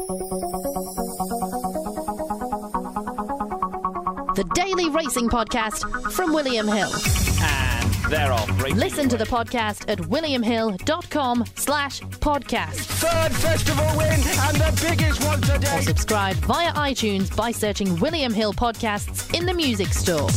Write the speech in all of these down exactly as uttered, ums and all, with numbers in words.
The Daily Racing Podcast from William Hill. And they're off. Listen to the podcast at williamhill.com slash podcast. Third festival win and the biggest one today. Or subscribe via iTunes by searching William Hill Podcasts in the music store.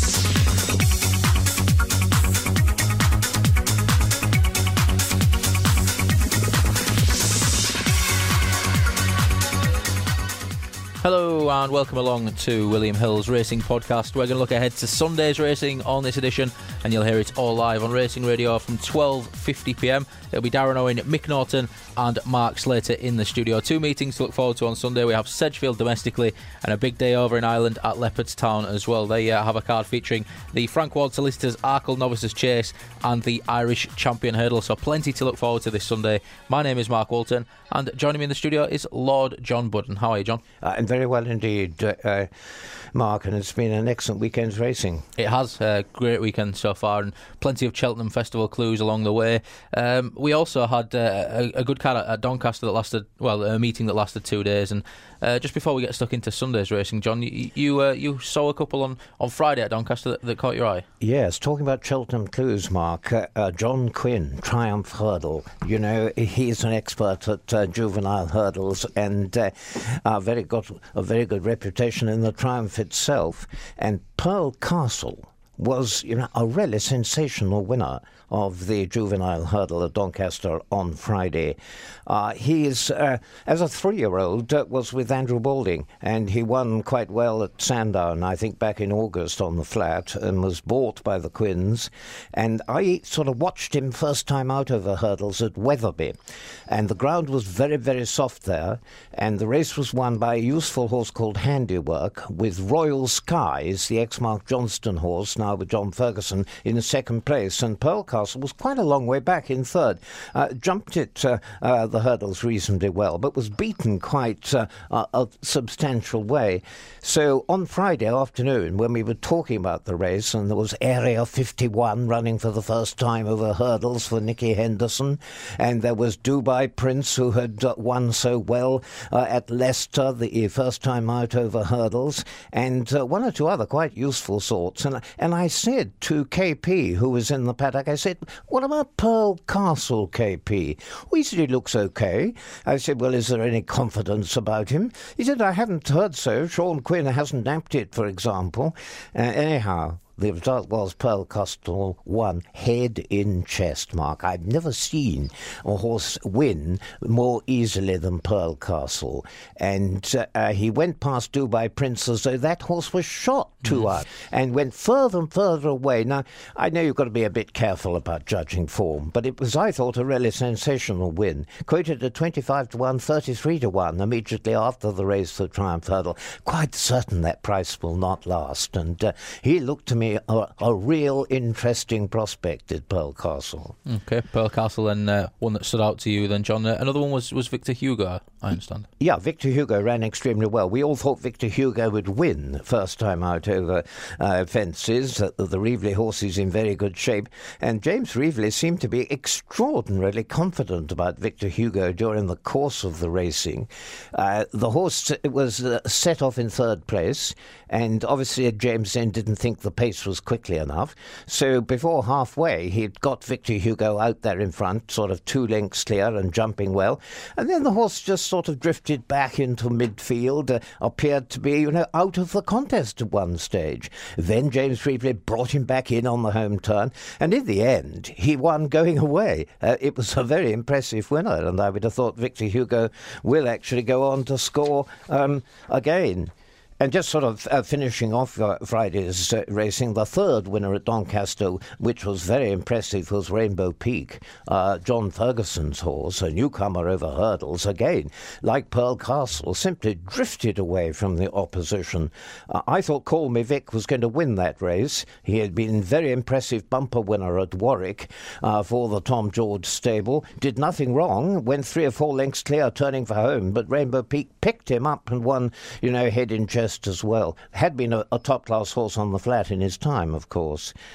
Hello and welcome along to William Hill's Racing Podcast. We're going to look ahead to Sunday's racing on this edition, and you'll hear it all live on Racing Radio from twelve fifty p m. It'll be Darren Owen, Mick Norton and Mark Slater in the studio. Two meetings to look forward to on Sunday. We have Sedgefield domestically and a big day over in Ireland at Leopardstown as well. They uh, have a card featuring the Frank Ward Solicitors Arkle Novices Chase and the Irish Champion Hurdle, so plenty to look forward to this Sunday. My name is Mark Walton, and joining me in the studio is Lord John Budden. How are you, John? Uh, I'm very well indeed, uh, uh, Mark, and it's been an excellent weekend's racing. It has. A uh, great weekend so far, and plenty of Cheltenham Festival clues along the way. Um, we also had uh, a, a good card at, at Doncaster that lasted, well, a meeting that lasted two days. And uh, just before we get stuck into Sunday's racing, John, you you, uh, you saw a couple on, on Friday at Doncaster that, that caught your eye. Yes, talking about Cheltenham clues, Mark, uh, uh, John Quinn, Triumph Hurdle. You know, he's an expert at uh, juvenile hurdles and uh, uh, very got a very good reputation in the Triumph itself. And Pearl Castle was, you know, a really sensational winner of the juvenile hurdle at Doncaster on Friday. Uh, he is, uh, as a three-year-old, uh, was with Andrew Balding, and he won quite well at Sandown, I think back in August on the flat, and was bought by the Quins. And I sort of watched him first time out over hurdles at Wetherby, and the ground was very, very soft there, and the race was won by a useful horse called Handiwork, with Royal Skies, the ex-Mark Johnston horse, now with John Ferguson, in second place, and Pearl Castle was quite a long way back in third. Uh, jumped it, uh, uh, the hurdles reasonably well, but was beaten quite uh, a, a substantial way. So on Friday afternoon, when we were talking about the race, and there was Area fifty-one running for the first time over hurdles for Nicky Henderson, and there was Dubai Prince, who had uh, won so well uh, at Leicester, the first time out over hurdles, and uh, one or two other quite useful sorts. And, and I said to K P, who was in the paddock, I said, what about Pearl Castle, K P? Oh, he said, he looks okay. I said, well, is there any confidence about him? He said, I haven't heard so. Sean Quinn hasn't napped it, for example. Uh, anyhow, the result was Pearl Castle won head in chest, Mark. I've never seen a horse win more easily than Pearl Castle. And uh, uh, he went past Dubai Prince as though that horse was shot to us, and went further and further away. Now, I know you've got to be a bit careful about judging form, but it was, I thought, a really sensational win. Quoted at twenty-five to one, thirty-three to one immediately after the race for Triumph Hurdle. Quite certain that price will not last. And uh, he looked to me A, a real interesting prospect at Pearl Castle. Okay, Pearl Castle, and uh, one that stood out to you then, John. Uh, another one was, was Victor Hugo, I understand. Yeah, Victor Hugo ran extremely well. We all thought Victor Hugo would win first time out over uh, fences. Uh, the Reevely horse is in very good shape, and James Reevely seemed to be extraordinarily confident about Victor Hugo during the course of the racing. Uh, the horse was uh, set off in third place, and obviously James then didn't think the pace was quickly enough. So before halfway, he'd got Victor Hugo out there in front, sort of two lengths clear and jumping well. And then the horse just sort of drifted back into midfield, uh, appeared to be, you know, out of the contest at one stage. Then James Reevely brought him back in on the home turn. And in the end, he won going away. Uh, it was a very impressive winner. And I would have thought Victor Hugo will actually go on to score um, again. And just sort of uh, finishing off uh, Friday's uh, racing, the third winner at Doncaster, which was very impressive, was Rainbow Peak, uh, John Ferguson's horse, a newcomer over hurdles. Again, like Pearl Castle, simply drifted away from the opposition. Uh, I thought Call Me Vic was going to win that race. He had been very impressive bumper winner at Warwick uh, for the Tom George stable. Did nothing wrong, went three or four lengths clear, turning for home, but Rainbow Peak picked him up and won, you know, head in chest as well. Had been a, a top-class horse on the flat in his time, of course.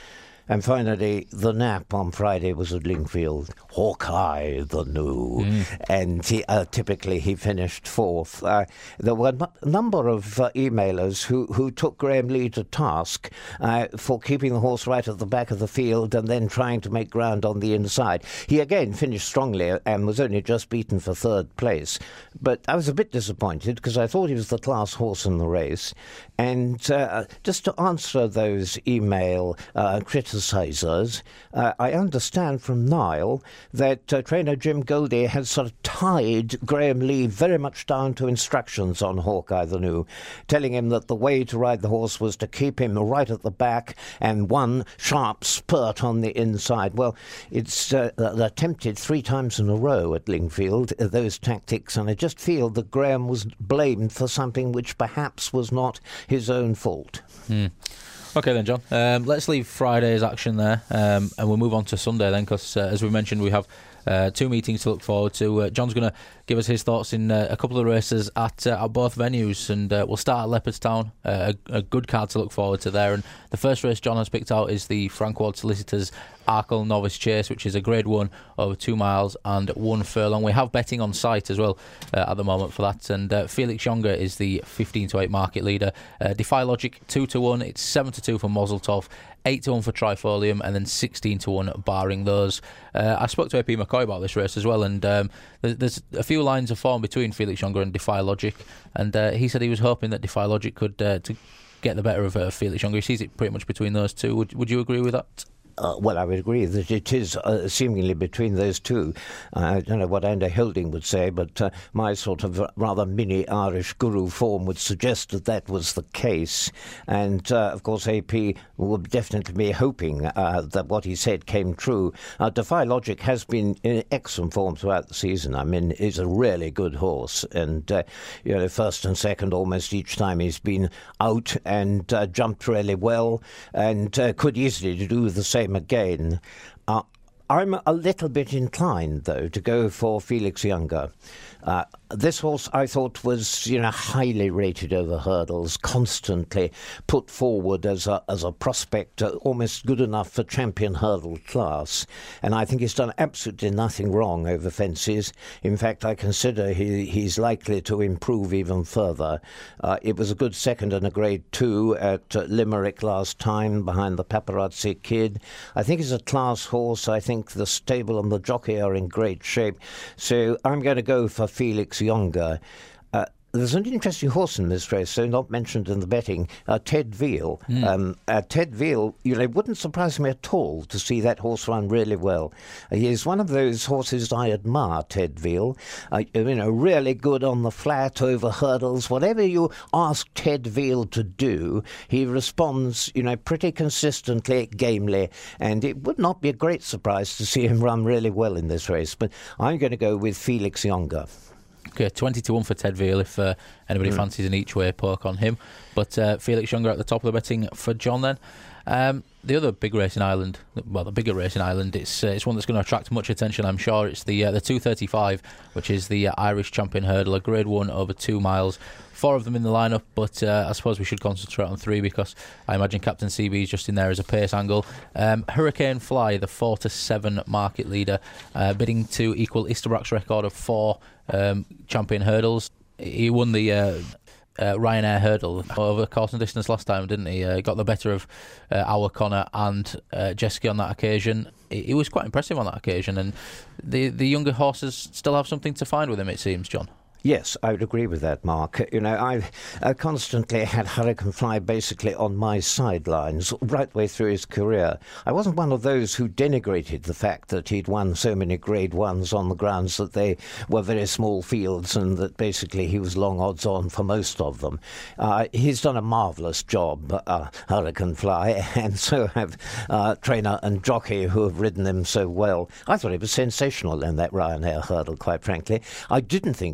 And finally, the nap on Friday was at Lingfield. Hawkeye the New. Mm. And he, uh, typically he finished fourth. Uh, there were a number of uh, emailers who, who took Graham Lee to task uh, for keeping the horse right at the back of the field and then trying to make ground on the inside. He again finished strongly and was only just beaten for third place. But I was a bit disappointed because I thought he was the class horse in the race. And uh, just to answer those email uh, criticisers, uh, I understand from Niall that uh, trainer Jim Goldie had sort of tied Graham Lee very much down to instructions on Hawkeye the New, telling him that the way to ride the horse was to keep him right at the back and one sharp spurt on the inside. Well, it's uh, attempted three times in a row at Lingfield, uh, those tactics, and I just feel that Graham was blamed for something which perhaps was not his own fault. Hmm. OK then, John. Um, let's leave Friday's action there um, and we'll move on to Sunday then, because uh, as we mentioned, we have uh, two meetings to look forward to. Uh, John's going to give us his thoughts in uh, a couple of races at, uh, at both venues, and uh, we'll start at Leopardstown, uh, a, a good card to look forward to there. And the first race John has picked out is the Frank Ward Solicitors Arkle Novice Chase, which is a grade one over two miles and one furlong. We have betting on site as well uh, at the moment for that, and uh, Felix Younger is the fifteen to eight market leader. uh, Defy Logic two to one, it's seven to two for Moseltoff, eight to one for Trifolium, and then sixteen to one barring those. uh, I spoke to A P McCoy about this race as well, and um, there's, there's a few lines of form between Felix Younger and Defy Logic, and uh, he said he was hoping that Defy Logic could uh, to get the better of uh, Felix Younger. He sees it pretty much between those two. Would, would you agree with that? Uh, well, I would agree that it is uh, seemingly between those two. Uh, I don't know what Andy Hilding would say, but uh, my sort of rather mini Irish guru form would suggest that that was the case. And, uh, of course, A P would definitely be hoping uh, that what he said came true. Uh, Defy Logic has been in excellent form throughout the season. I mean, he's a really good horse. And, uh, you know, first and second almost each time he's been out and uh, jumped really well and uh, could easily do the same again. Uh, I'm a little bit inclined, though, to go for Felix Younger. Uh, this horse, I thought, was, you know, highly rated over hurdles, constantly put forward as a as a prospect, uh, almost good enough for champion hurdle class. And I think he's done absolutely nothing wrong over fences. In fact, I consider he he's likely to improve even further. Uh, it was a good second and a grade two at uh, Limerick last time, behind the Paparazzi Kid. I think he's a class horse. I think the stable and the jockey are in great shape. So I'm going to go for Felix Younger. Uh, there's an interesting horse in this race, so not mentioned in the betting, uh, Ted Veal. Mm. Um, uh, Ted Veal, you know, it wouldn't surprise me at all to see that horse run really well. Uh, he is one of those horses I admire, Ted Veal. Uh, you know, really good on the flat, over hurdles. Whatever you ask Ted Veal to do, he responds, you know, pretty consistently, gamely, and it would not be a great surprise to see him run really well in this race. But I'm going to go with Felix Younger. Okay, twenty to one for Ted Veal if uh, anybody mm. fancies an each-way poke on him. But uh, Felix Younger at the top of the betting for John then. Um, the other big race in Ireland, well, the bigger race in Ireland, it's uh, it's one that's going to attract much attention, I'm sure. It's the uh, the two thirty-five, which is the uh, Irish Champion Hurdler, grade one over two miles. Four of them in the lineup, but uh, I suppose we should concentrate on three because I imagine Captain C B is just in there as a pace angle. Um, Hurricane Fly, the four to seven market leader, uh, bidding to equal Isterbrock's record of four um, champion hurdles. He won the uh, uh, Ryanair hurdle over course and distance last time, didn't he? Uh, got the better of uh, our Connor and uh, Jessica on that occasion. He was quite impressive on that occasion, and the the younger horses still have something to find with him, it seems, John. Yes, I would agree with that, Mark. You know, I've uh, constantly had Hurricane Fly basically on my sidelines right the way through his career. I wasn't one of those who denigrated the fact that he'd won so many grade ones on the grounds that they were very small fields and that basically he was long odds on for most of them. Uh, he's done a marvellous job, uh, Hurricane Fly, and so have uh, trainer and jockey who have ridden him so well. I thought he was sensational in that Ryanair hurdle, quite frankly. I didn't think he'd win.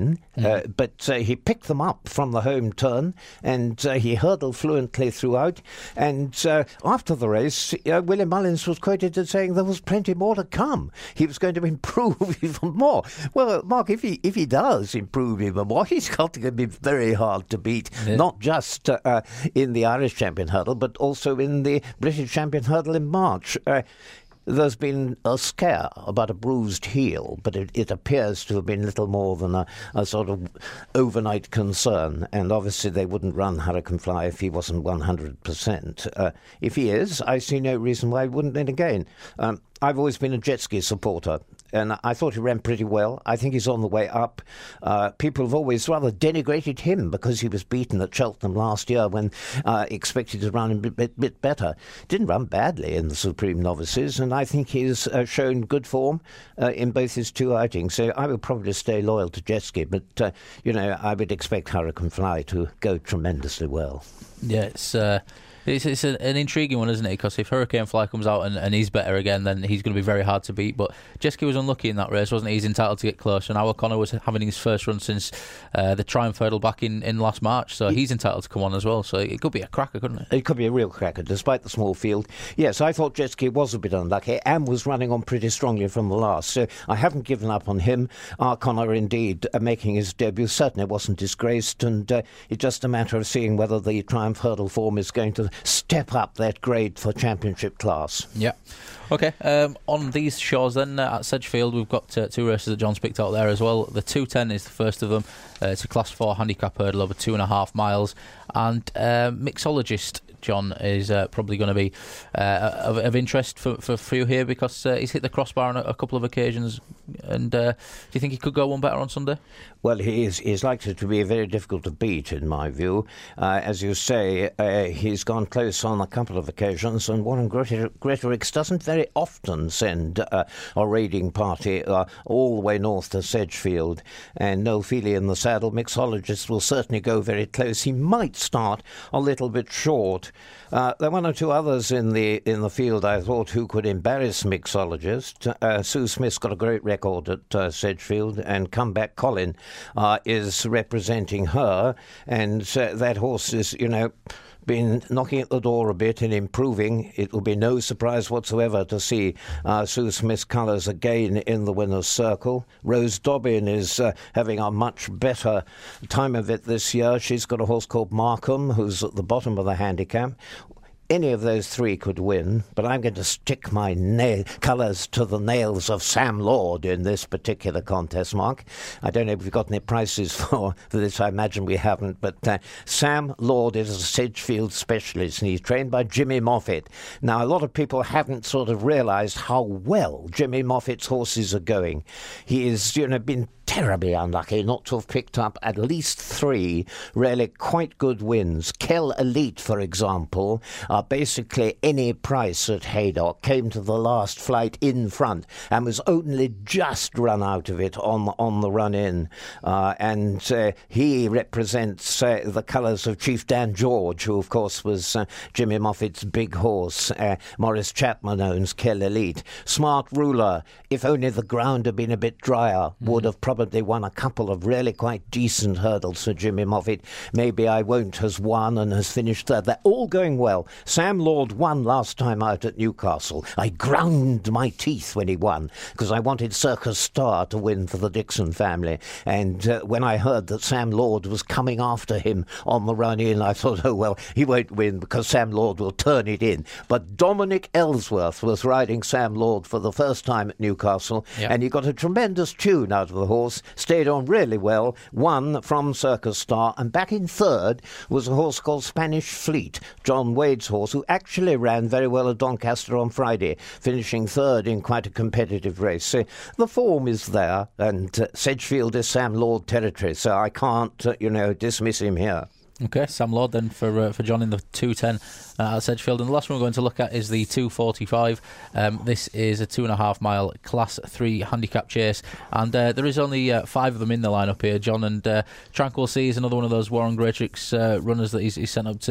win, mm. uh, but uh, he picked them up from the home turn, and uh, he hurdled fluently throughout. And uh, after the race, uh, William Mullins was quoted as saying there was plenty more to come. He was going to improve even more. Well, Mark, if he if he does improve even more, he's got to be very hard to beat, yeah. not just uh, in the Irish Champion Hurdle, but also in the British Champion Hurdle in March. Uh, There's been a scare about a bruised heel, but it, it appears to have been little more than a, a sort of overnight concern. And obviously they wouldn't run Hurricane Fly if he wasn't one hundred percent. Uh, if he is, I see no reason why he wouldn't. Then again, um, I've always been a jet ski supporter, and I thought he ran pretty well. I think he's on the way up. Uh, people have always rather denigrated him because he was beaten at Cheltenham last year when uh, expected to run a bit, bit, bit better. Didn't run badly in the Supreme Novices, and I think he's uh, shown good form uh, in both his two outings. So I would probably stay loyal to jet ski, but, uh, you know, I would expect Hurricane Fly to go tremendously well. Yeah, it's... Uh... It's, it's an, an intriguing one, isn't it? Because if Hurricane Fly comes out and, and he's better again, then he's going to be very hard to beat. But Jeske was unlucky in that race, wasn't he? He's entitled to get close. And O'Connor was having his first run since uh, the Triumph Hurdle back in, in last March. So he's entitled to come on as well. So it could be a cracker, couldn't it? It could be a real cracker, despite the small field. Yes, I thought Jeske was a bit unlucky and was running on pretty strongly from the last. So I haven't given up on him. O'Connor, indeed, uh, making his debut, certainly wasn't disgraced. And uh, it's just a matter of seeing whether the Triumph Hurdle form is going to step up that grade for championship class. Yeah. Okay, um, on these shows then uh, at Sedgefield we've got uh, two races that John's picked out there as well. The two ten is the first of them. Uh, it's a class four handicap hurdle over two and a half miles, and uh, mixologist John is uh, probably going to be uh, of, of interest for, for, for you here because uh, he's hit the crossbar on a, a couple of occasions. And uh, do you think he could go one better on Sunday? Well, he is he's likely to be very difficult to beat, in my view. Uh, as you say, uh, he's gone close on a couple of occasions, and Warren Gretorix doesn't very often send uh, a raiding party uh, all the way north to Sedgefield. And Noel Feely in the saddle, mixologist, will certainly go very close. He might start a little bit short. Uh, there were one or two others in the in the field, I thought, who could embarrass mixologist. Uh, Sue Smith's got a great record at uh, Sedgefield, and Comeback Colin uh, is representing her, and uh, that horse is, you know, been knocking at the door a bit and improving. It will be no surprise whatsoever to see uh, Sue Smith's colours again in the winner's circle. Rose Dobbin is uh, having a much better time of it this year. She's got a horse called Markham, who's at the bottom of the handicap. Any of those three could win, but I'm going to stick my nail colours to the nails of Sam Lord in this particular contest, Mark. I don't know if we've got any prices for, for this. I imagine we haven't, but uh, Sam Lord is a Sedgefield specialist, and he's trained by Jimmy Moffat. Now, a lot of people haven't sort of realised how well Jimmy Moffat's horses are going. He has, you know, been terribly unlucky not to have picked up at least three really quite good wins. Kell Elite, for example, uh, basically any price at Haydock, came to the last flight in front and was only just run out of it on, on the run-in. Uh, and uh, he represents uh, the colours of Chief Dan George, who, of course, was uh, Jimmy Moffat's big horse. Uh, Maurice Chapman owns Kell Elite. Smart Ruler, if only the ground had been a bit drier, mm-hmm. would have probably Probably won a couple of really quite decent hurdles for Jimmy Moffat. Maybe I Won't has won and has finished third. They're all going well. Sam Lord won last time out at Newcastle. I ground my teeth when he won because I wanted Circus Star to win for the Dixon family. And uh, when I heard that Sam Lord was coming after him on the run-in, I thought, oh, well, he won't win because Sam Lord will turn it in. But Dominic Ellsworth was riding Sam Lord for the first time at Newcastle, yep. and he got a tremendous tune out of the horse. Stayed on really well, won from Circus Star, and back in third was a horse called Spanish Fleet, John Wade's horse, who actually ran very well at Doncaster on Friday, finishing third in quite a competitive race. So the form is there, and uh, Sedgefield is Sam Lord territory, so I can't, uh, you know, dismiss him here. Okay, Sam Lord then for uh, for John in the two ten uh, at Sedgefield. And the last one we're going to look at is the two forty-five. Um, this is a two and a half mile class three handicap chase, and uh, there is only uh, five of them in the lineup here, John. And uh, Tranquil Sea is another one of those Warren Gretorix uh, runners that he's, he's sent up to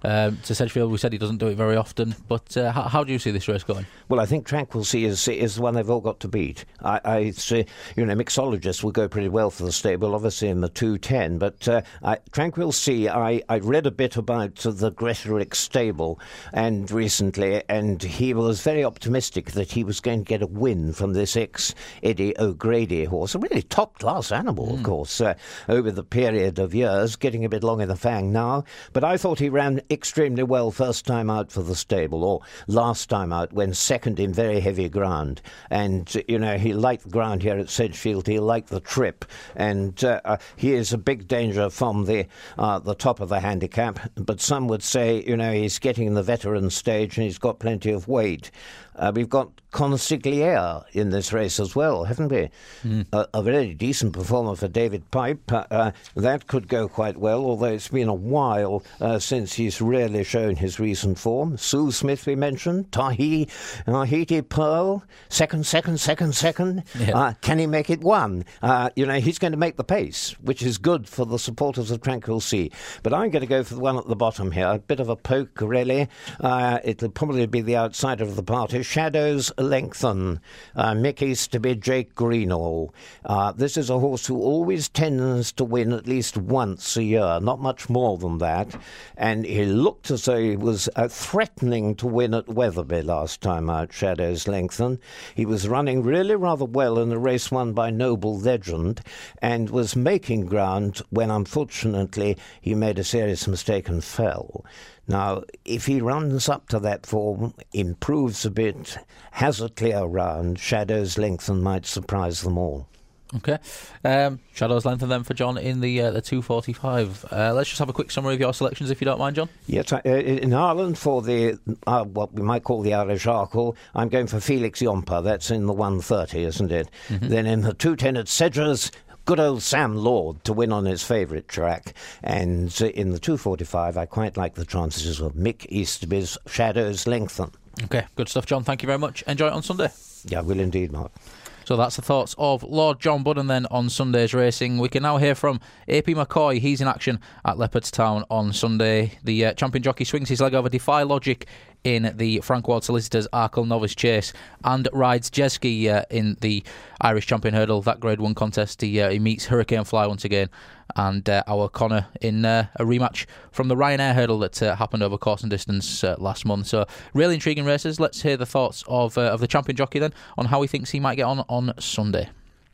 Um, to Sedgefield, we said he doesn't do it very often, but uh, how, how do you see this race going? Well, I think Tranquil Sea is is the one they've all got to beat. I, I say, you know, mixologists will go pretty well for the stable, obviously in the two ten, but uh, I, Tranquil Sea, I, I read a bit about the Gretorick stable and recently, and he was very optimistic that he was going to get a win from this ex-Eddie O'Grady horse, a really top-class animal, mm. of course, uh, over the period of years, getting a bit long in the fang now, but I thought he ran extremely well first time out for the stable, or last time out when second in very heavy ground. And, you know, he liked the ground here at Sedgefield, he liked the trip, and uh, uh, he is a big danger from the uh, the top of the handicap, but some would say, you know, he's getting in the veteran stage and he's got plenty of weight. Uh, we've got Consigliere in this race as well, haven't we? Mm. A, a very decent performer for David Pipe. Uh, uh, that could go quite well, although it's been a while uh, since he's really shown his recent form. Sue Smith, we mentioned. Tahi, Tahiti Pearl. Second, second, second, second. Yeah. Uh, can he make it one? Uh, you know, he's going to make the pace, which is good for the supporters of Tranquil Sea. But I'm going to go for the one at the bottom here. A bit of a poke, really. Uh, it'll probably be the outsider of the party. Shadows Lengthen. Uh, Mickey's to be Jake Greenall. Uh, this is a horse who always tends to win at least once a year, not much more than that. And he looked as though he was uh, threatening to win at Wetherby last time out, Shadows Lengthen. He was running really rather well in a race won by Noble Legend and was making ground when, unfortunately, he made a serious mistake and fell. Now, if he runs up to that form, improves a bit, has a clear round, Shadows Lengthen might surprise them all. Okay. Um, Shadows Lengthen then for John in the uh, the two forty-five. Uh, let's just have a quick summary of your selections, if you don't mind, John. Yes, uh, in Ireland for the uh, what we might call the Irish Arkle, I'm going for Felix Yompa. That's in the one thirty, isn't it? Mm-hmm. Then in the two ten at Sedgers, good old Sam Lord to win on his favourite track. And in the two forty-five, I quite like the chances of Mick Easterby's Shadows Lengthen. Okay, good stuff, John. Thank you very much. Enjoy it on Sunday. Yeah, I will indeed, Mark. So that's the thoughts of Lord John Budden then on Sunday's racing. We can now hear from A P McCoy. He's in action at Leopardstown on Sunday. The uh, champion jockey swings his leg over Defy Logic in the Frank Ward Solicitors Arkle Novice Chase and rides Jeski uh, in the Irish Champion Hurdle, that Grade one contest. He, uh, he meets Hurricane Fly once again, and uh, our Connor in uh, a rematch from the Ryanair Hurdle that uh, happened over course and distance uh, last month. So really intriguing races. Let's hear the thoughts of uh, of the champion jockey then on how he thinks he might get on on Sunday.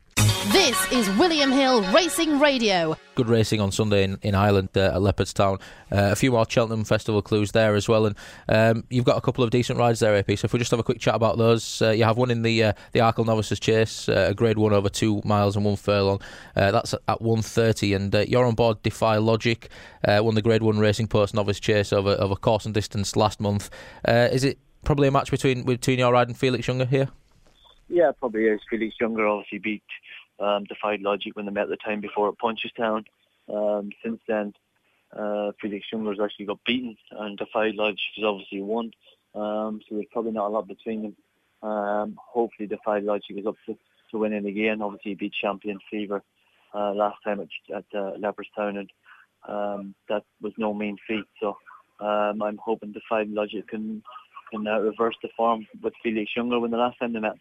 This is William Hill Racing Radio. Good racing on Sunday in, in Ireland uh, at Leopardstown. Uh, a few more Cheltenham Festival clues there as well, and um, you've got a couple of decent rides there, A P. So if we just have a quick chat about those, uh, you have one in the uh, the Arkle Novices Chase, uh, a Grade one over two miles and one furlong. Uh, that's at one thirty, and uh, you're on board Defy Logic, uh, won the Grade one Racing Post Novice Chase over over course and distance last month. Uh, is it probably a match between between your ride and Felix Younger here? Yeah, it probably is. Felix Younger obviously beat um, Defy Logic when they met the time before at Punchestown. Um, since then, uh, Felix Younger's actually got beaten, and Defy Logic has obviously won. Um, so there's probably not a lot between them. Um, hopefully, Defy Logic is up to, to winning again. Obviously, he beat Champion Fever uh, last time at, at uh, Leopardstown, and um, that was no mean feat. So um, I'm hoping Defy Logic can can uh, reverse the form with Felix Younger when the last time they met.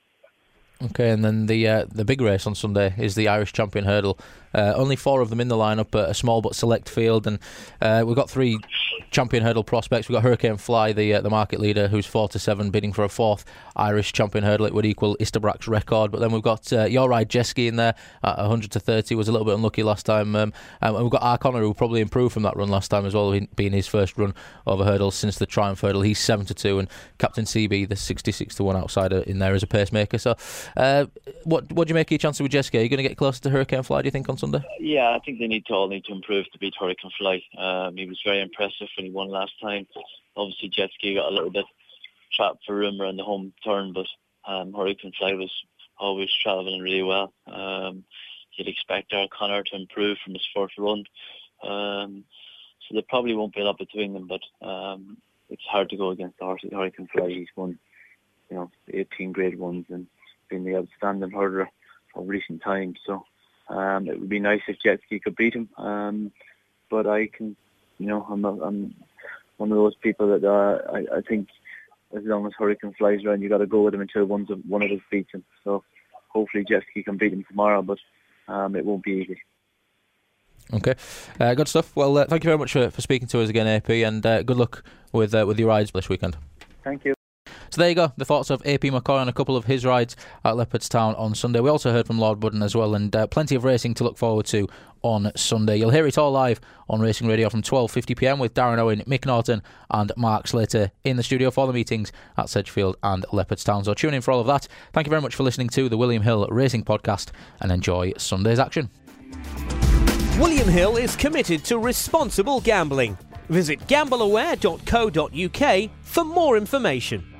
Okay, and then the uh, the big race on Sunday is the Irish Champion Hurdle. Uh, only four of them in the lineup, a small but select field, and uh, we've got three Champion Hurdle prospects. We've got Hurricane Fly, the uh, the market leader, who's four to seven, bidding for a fourth Irish Champion Hurdle. It would equal Isterbrak's record. But then we've got uh, Your Ride Jeski in there at one hundred to thirty. Was a little bit unlucky last time. Um, and we've got Arconnor, who probably improved from that run last time as well, being his first run over hurdles since the Triumph Hurdle. He's seven to two, and Captain C B, the sixty-six to one outsider, in there as a pacemaker. So, uh, what what do you make of your chances with Jeski? Are you going to get closer to Hurricane Fly, do you think, on Sunday? Yeah, I think they need to all need to improve to beat Hurricane Fly. Um, he was very impressive when he won last time. Obviously, Jeski got a little bit trapped for room around the home turn, but um, Hurricane Fly was always travelling really well. Um, you'd expect O'Connor to improve from his first run. Um, so there probably won't be a lot between them, but um, it's hard to go against the Hurricane Fly. He's won, you know, eighteen Grade Ones and been the outstanding hurdler of recent times. So um, it would be nice if Jeski could beat him. Um, but I can, you know, I'm, I'm one of those people that uh, I, I think as long as Hurricane flies around, you got to go with him until one's of, one of us beats him. So hopefully Jet Ski can beat him tomorrow, but um, it won't be easy. Okay, uh, good stuff. Well, uh, thank you very much for, for speaking to us again, A P, and uh, good luck with uh, with your rides this weekend. Thank you. So there you go, the thoughts of A P McCoy on a couple of his rides at Leopardstown on Sunday. We also heard from Lord Budden as well, and uh, plenty of racing to look forward to on Sunday. You'll hear it all live on Racing Radio from twelve fifty p m with Darren Owen, Mick Norton and Mark Slater in the studio for the meetings at Sedgefield and Leopardstown. So tune in for all of that. Thank you very much for listening to the William Hill Racing Podcast, and enjoy Sunday's action. William Hill is committed to responsible gambling. Visit gamble aware dot co dot uk for more information.